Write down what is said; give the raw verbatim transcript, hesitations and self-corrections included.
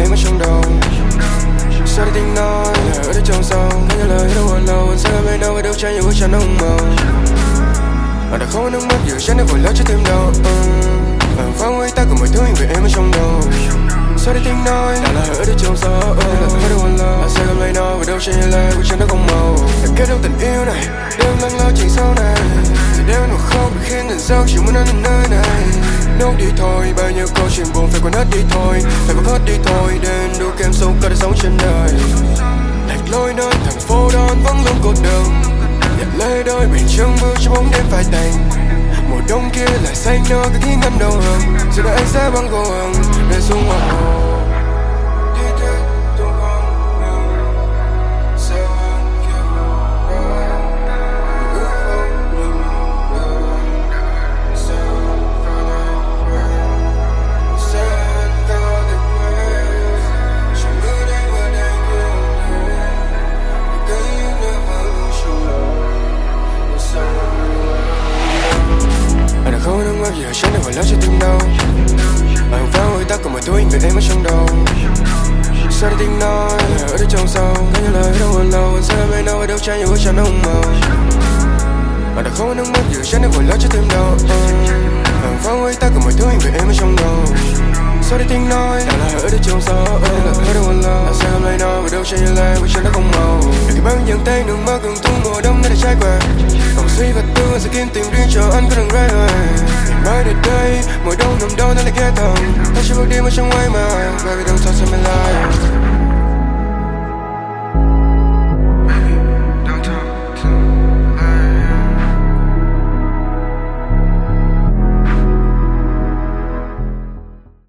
em ở trong đầu. Sao để tiếng nói là ở đây trong sâu, có những lời đâu còn lâu. Anh sẽ làm đâu và đâu trái nhiều bức tranh nó hùng màu. Anh đã không nước mắt giờ chắc nó vội lỡ cho tim đau. Bạn phá hủy ta cùng mọi thứ hiện về em ở trong đầu. Sao để tiếng nói là là ở đây trong sâu, ở đâu còn lâu. Anh sẽ làm đâu và đâu trái nhiều lời bức tranh nó không màu. Đã kết thúc tình yêu này, đêm lắng lo chuyện sau này. Đêm nó không bị khiến tình giấc chỉ muốn đến nơi này. Nốt đi thôi, bao nhiêu câu chuyện buồn phải quên hết đi thôi. Phải quên hết đi thôi, đến đủ kem sâu có thể sống trên đời. Lạc lối nơi thành phố đón vẫn luôn cô đơn. Nhặt lấy đôi mình chân bước cho bóng đêm phai tàn. Mùa đông kia lại xanh nơi cái khiến ngâm đầu hơn. Giờ đây anh sẽ băng cô hơn để xuống hoa hồ. Không nước mắt giờ sáng nay còn lỡ cho tim đau. Bạn phá hủy ta cùng mọi thứ về em ở trong đầu. Sao để tiếng nói là ở đây trong sâu, có những lời đâu còn lâu. Anh sẽ làm em đâu và đâu trái nhiều bức tranh nó hùng màu. Bạn đã không nước mắt giờ sáng nay còn lỡ cho tim đau. Bạn phá hủy ta cùng mọi thứ về em ở trong đầu. Sao để tiếng nói là là ở đây trong sâu, ở đâu còn lâu. Anh sẽ làm em đâu và đâu trái nhiều lời bức tranh nó không màu. Để khi bao nhiêu tay nước mắt gần thu mùa đông đã trải qua. Còn suy và tư sẽ kiếm tìm riêng cho anh có đừng rơi hơi. Mai đến đây, mùa đông nằm đâu nên lại ghé thầm. Ta chỉ bước đi mà trong ngoài mà, baby don't touch me like